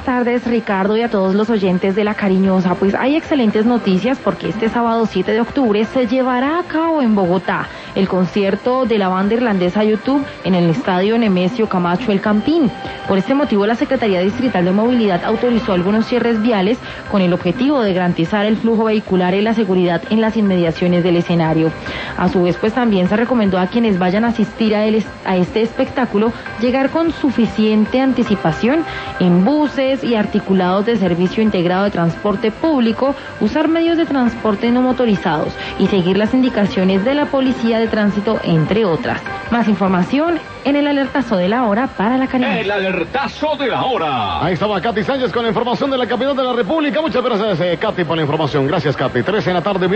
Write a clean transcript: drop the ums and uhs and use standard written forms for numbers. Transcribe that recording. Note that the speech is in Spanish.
tardes, Ricardo, y a todos los oyentes de La Cariñosa. Pues hay excelentes noticias porque este sábado 7 de octubre se llevará a cabo en Bogotá el concierto de la banda irlandesa YouTube en el estadio Nemesio Camacho El Campín. Por este motivo, la Secretaría Distrital de Movilidad autorizó algunos cierres viales con el objetivo de garantizar el flujo vehicular y la seguridad en las inmediaciones del escenario. A su vez, pues también se recomendó a quienes vayan a asistir a este espectáculo llegar con suficiente anticipación en buses y articulados de servicio integrado de transporte público, usar medios de transporte no motorizados y seguir las indicaciones de la Policía de Tránsito, entre otras. Más información en el alertazo de la hora para La Cariñosa. El alertazo de la hora. Ahí estaba Katy Sánchez con la información de la capital de la República. Muchas gracias, Katy, por la información. Gracias, Katy. 3 en la tarde.